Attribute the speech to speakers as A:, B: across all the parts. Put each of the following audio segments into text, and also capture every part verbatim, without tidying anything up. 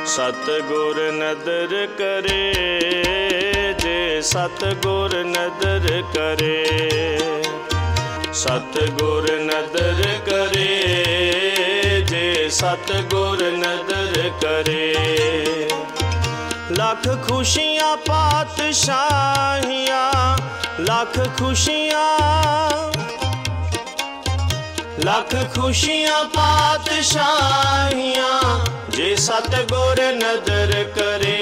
A: सतगुर नदर करे जे सतगुर नदर करे, सतगुर नदर करे जे सतगुर नदर करे। लख खुशियाँ पातशाहियाँ, लख खुशियाँ, लख खुशियाँ पातशाहियाँ जे सतगुर नदर करे,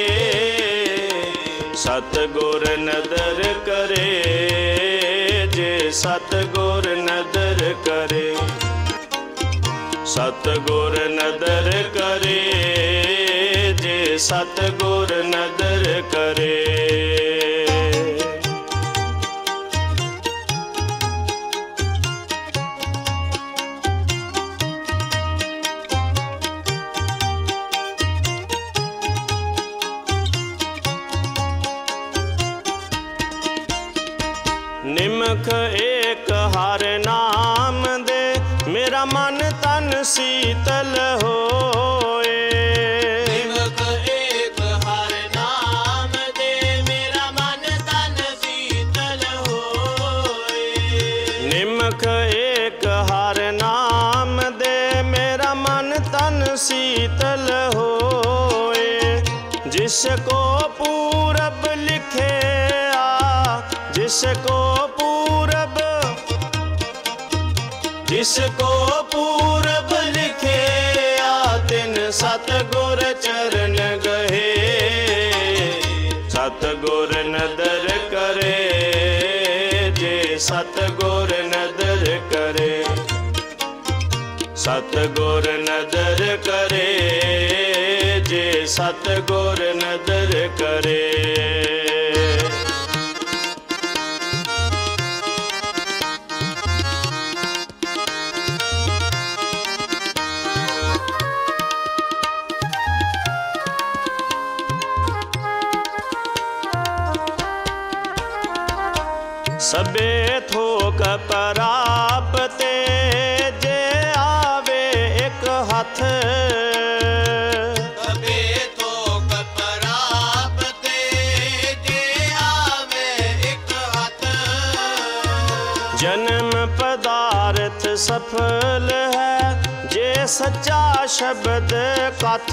A: सतगुर नदर करे जे सतगुर नदर करे, सतगुर नदर करे जे सतगुर नदर करे। निमख एक हर नाम दे मेरा मन तन शीतल होए,
B: निमख एक हर नाम दे मेरा मन तन शीतल होए,
A: निमख एक हर नाम दे मेरा मन तन शीतल होए। जिसको पूरब लिखे आ, जिसको पूरब, जिसको पूरब लिखे आ तिन सतगुर चरण गहे, सतगुर नदर करे जे सतगुर नदर करे, सतगुर नदर करे जे सतगुर नदर करे। सबे थोक परापते जे आवे एक हाथ,
B: सबे थोक परापते जे आवे एक हाथ।
A: जन्म पदार्थ सफल है जे सच्चा शब्द कथ,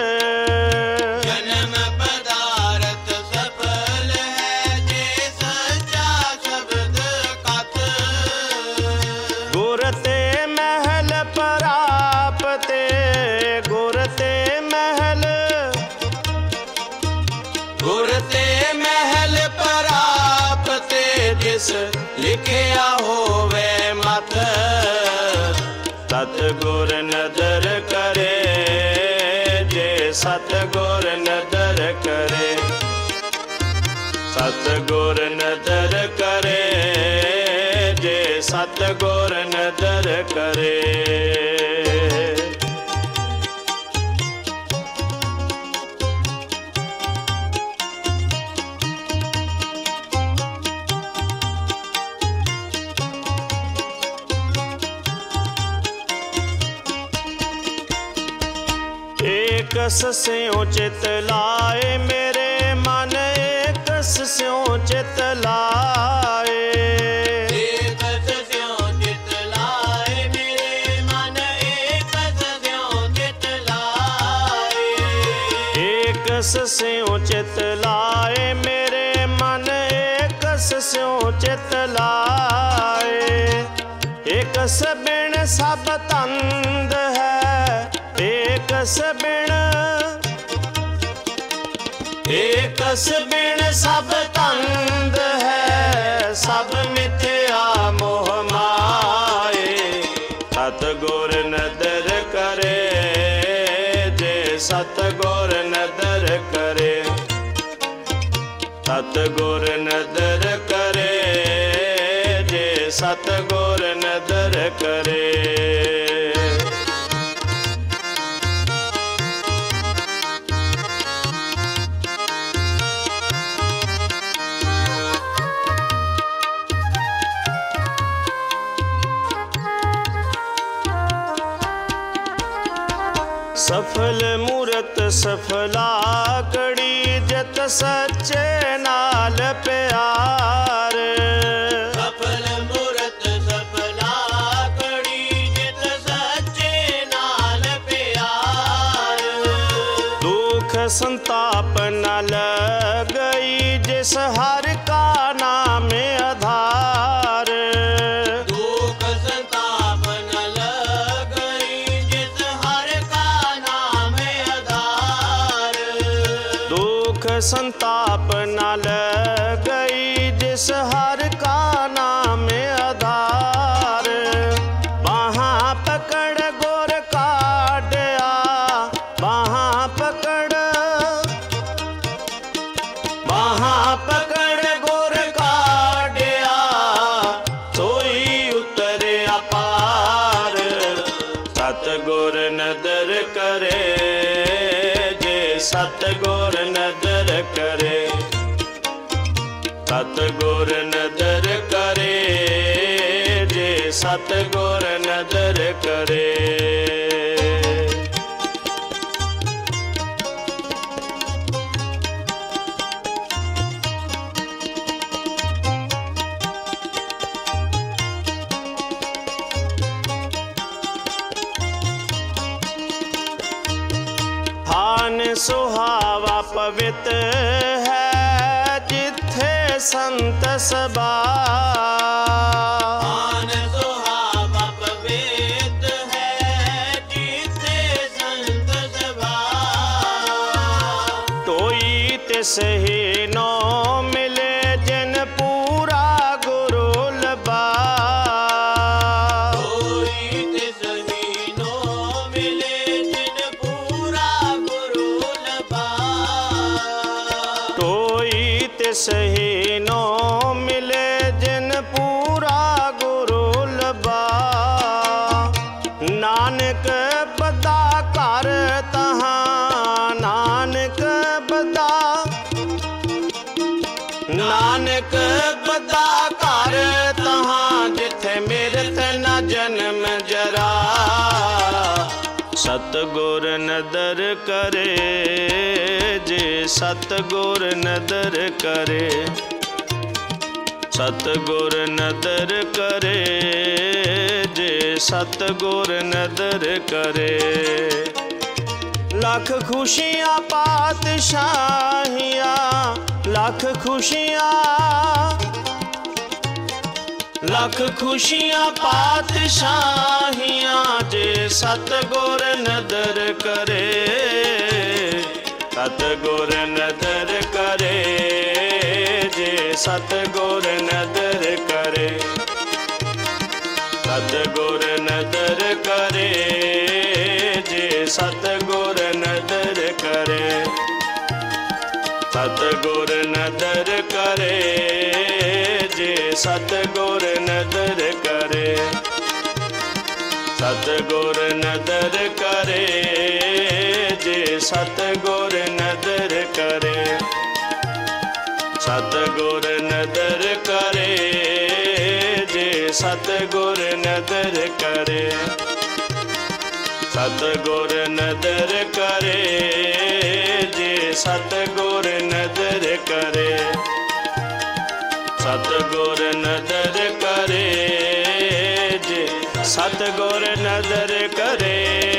B: जन्म पदार्थ सफल है जे सच्चा शब्द कथ।
A: गुर ते महल परापते, गुर ते महल,
B: गुर ते महल परापते जिस लिखिया होवे मत,
A: सतगुर नदर करे जे सतगुर नदर करे, सतगुर नदर करे जे सतगुर नदर करे। एकस स्यों चित लाए मेरे मन, एकस स्यों चित लाए,
B: एकस स्यों चित लाए मेरे मन, एकस स्यों चित लाए,
A: एकस स्यों चित लाए मेरे मन, एकस स्यों चित लाए। एकस बिन सब तंद है, एकस बिन, एकस बिन सब तंद है, सब मिथ्या मोह माए। सतगुर नदर करे जे सतगुर नदर करे, सतगुर नदर करे जे सतगुर नदर करे। सफल मूरत सफला कड़ी जत सच्चे नाल प्यार।
B: सफल मूरत सफला कड़ी जित सच्चे नाल प्यार।
A: दुख संताप न लगई जिस हर का नाम आधार।
B: दुख संताप न लगई जिस हर का नाम आधार।
A: दुख संताप न लगई जिस हर का नाम आधार। बाहाँ पकड़ गोर काढ़या, बाहाँ पकड़ बाहाँ पकड़ गोर काढ़या, सोई उतरे अपार। सतगुर नदर करे जे सतगुर नदर करे। सतगुर नदर करे जे सतगुर नदर करे। हान सुहावा पवित्र है जिथे संत सभा।
B: आन सुहावा पवित्र है जिथे संत सभा।
A: तोई तिसही नो मिले जिन पूरा गुरु लबा।
B: कोई तिसही नो मिले जिन पूरा गुरु लबा।
A: तोई तिसही नो मिले जिन पूरा गुरु लबा। नानक बदा कर तहाँ, नानक बदा नानक बदा कर तहाँ जिथे मेरत न जन्म जरा। सतगुर नदर करे जे सतगुर नदर करे। सतगुर नदर करे जे सतगुर नदर करे। लख खुशियाँ पातशाहियाँ, लख खुशियाँ लख खुशियाँ पातशाहियाँ जे सतगुर नदर करे। सतगुर नदर करे जे सतगुर नदर करे। सतगुर नदर करे जे सतगुर नदर करे। सतगुर नदर करे जे सतगुर नदर करे। सतगुर नदर करे जे सतगुर नदर करे। सतगुर नदर करे जे सतगुर नदर करे। सतगुर नदर करे जे सतगुर नदर करे। सतगुर नदर करे जे सतगुर नदर करे।